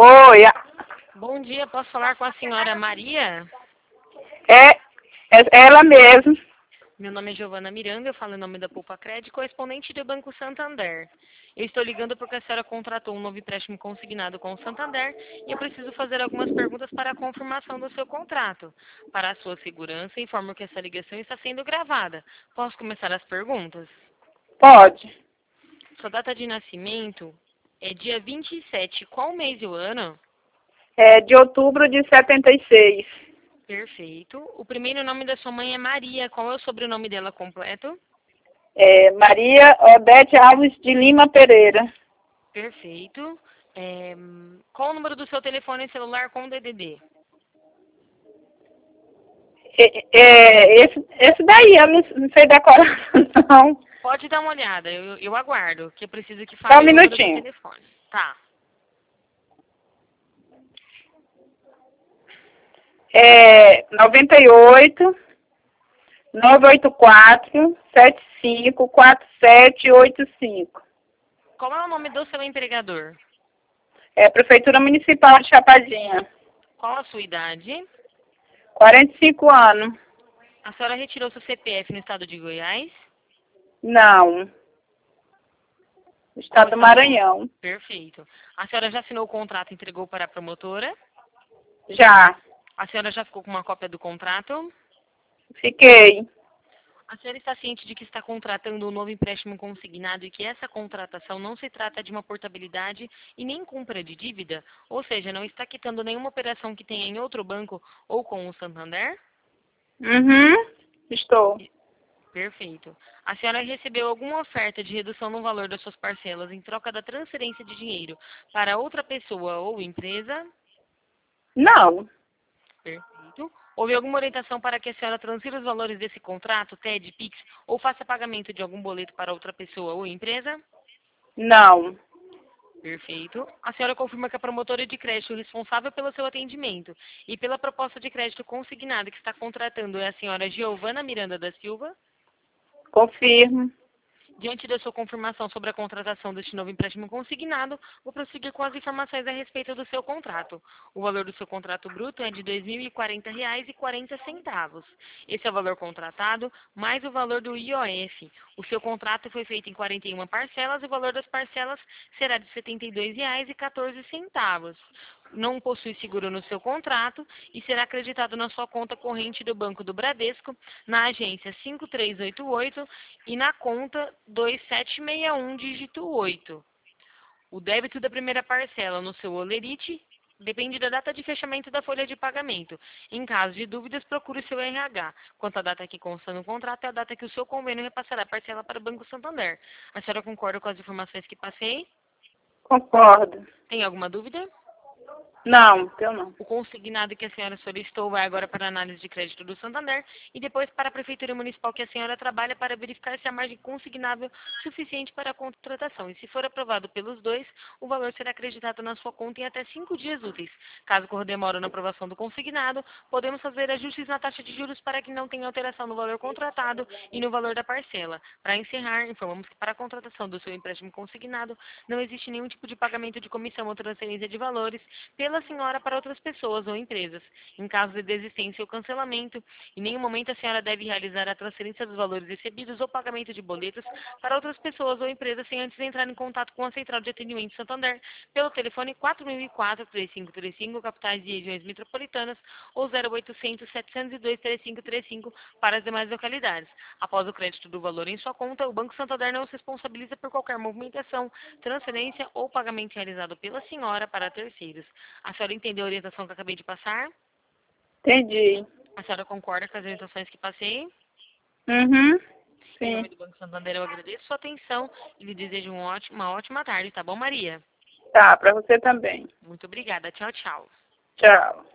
Oi, Bom dia, posso falar com a senhora Maria? é ela mesmo. Meu nome é Giovana Miranda, eu falo em nome da Poupa Crédito, correspondente do Banco Santander. Eu estou ligando porque a senhora contratou um novo empréstimo consignado com o Santander e eu preciso fazer algumas perguntas para a confirmação do seu contrato. Para a sua segurança, informo que essa ligação está sendo gravada. Posso começar as perguntas? Pode. Sua data de nascimento é dia 27. Qual mês e o ano? É de outubro de 76. Perfeito. O primeiro nome da sua mãe é Maria. Qual é o sobrenome dela completo? É Maria Odete Alves de Lima Pereira. Perfeito. Qual o número do seu telefone celular com DDD? Esse daí, eu não sei decorar, não. Pode dar uma olhada, eu aguardo, que eu preciso que Só um fale o número do minutinho. telefone. Tá. É 98 984 75 4785. Qual é o nome do seu empregador? É Prefeitura Municipal de Chapadinha. Qual a sua idade? 45 anos. A senhora retirou seu CPF no estado de Goiás? Não. Qual Estado do estado Maranhão. Perfeito. A senhora já assinou o contrato e entregou para a promotora? Já. A senhora já ficou com uma cópia do contrato? Fiquei. A senhora está ciente de que está contratando um novo empréstimo consignado e que essa contratação não se trata de uma portabilidade e nem compra de dívida? Ou seja, não está quitando nenhuma operação que tenha em outro banco ou com o Santander? Uhum. Estou. Perfeito. A senhora recebeu alguma oferta de redução no valor das suas parcelas em troca da transferência de dinheiro para outra pessoa ou empresa? Não. Perfeito. Houve alguma orientação para que a senhora transfira os valores desse contrato, TED, PIX, ou faça pagamento de algum boleto para outra pessoa ou empresa? Não. Perfeito. A senhora confirma que a promotora de crédito responsável pelo seu atendimento e pela proposta de crédito consignada que está contratando é a senhora Giovana Miranda da Silva? Confirmo. Diante da sua confirmação sobre a contratação deste novo empréstimo consignado, vou prosseguir com as informações a respeito do seu contrato. O valor do seu contrato bruto é de R$ 2.040,40. Esse é o valor contratado, mais o valor do IOF. O seu contrato foi feito em 41 parcelas e o valor das parcelas será de R$ 72,14. Não possui seguro no seu contrato e será acreditado na sua conta corrente do Banco do Bradesco, na agência 5388 e na conta 2761, dígito 8. O débito da primeira parcela no seu Olerite depende da data de fechamento da folha de pagamento. Em caso de dúvidas, procure o seu RH. Quanto à data que consta no contrato, é a data que o seu convênio repassará a parcela para o Banco Santander. A senhora concorda com as informações que passei? Concordo. Tem alguma dúvida? Não, eu não. O consignado que a senhora solicitou vai agora para a análise de crédito do Santander e depois para a Prefeitura Municipal que a senhora trabalha para verificar se há margem consignável suficiente para a contratação. E se for aprovado pelos dois, o valor será acreditado na sua conta em até 5 dias úteis. Caso ocorra demora na aprovação do consignado, podemos fazer ajustes na taxa de juros para que não tenha alteração no valor contratado e no valor da parcela. Para encerrar, informamos que para a contratação do seu empréstimo consignado, não existe nenhum tipo de pagamento de comissão ou transferência de valores pela senhora para outras pessoas ou empresas. Em caso de desistência ou cancelamento, em nenhum momento a senhora deve realizar a transferência dos valores recebidos ou pagamento de boletos para outras pessoas ou empresas sem antes entrar em contato com a Central de Atendimento Santander pelo telefone 4004-3535, capitais e regiões metropolitanas, ou 0800-702-3535 para as demais localidades. Após o crédito do valor em sua conta, o Banco Santander não se responsabiliza por qualquer movimentação, transferência ou pagamento realizado pela senhora para terceiros. A senhora entendeu a orientação que eu acabei de passar? Entendi. A senhora concorda com as orientações que passei? Uhum. Em nome Sim. do Banco Santander, eu agradeço sua atenção e lhe desejo uma ótima tarde, tá bom, Maria? Tá, para você também. Muito obrigada. Tchau, tchau. Tchau.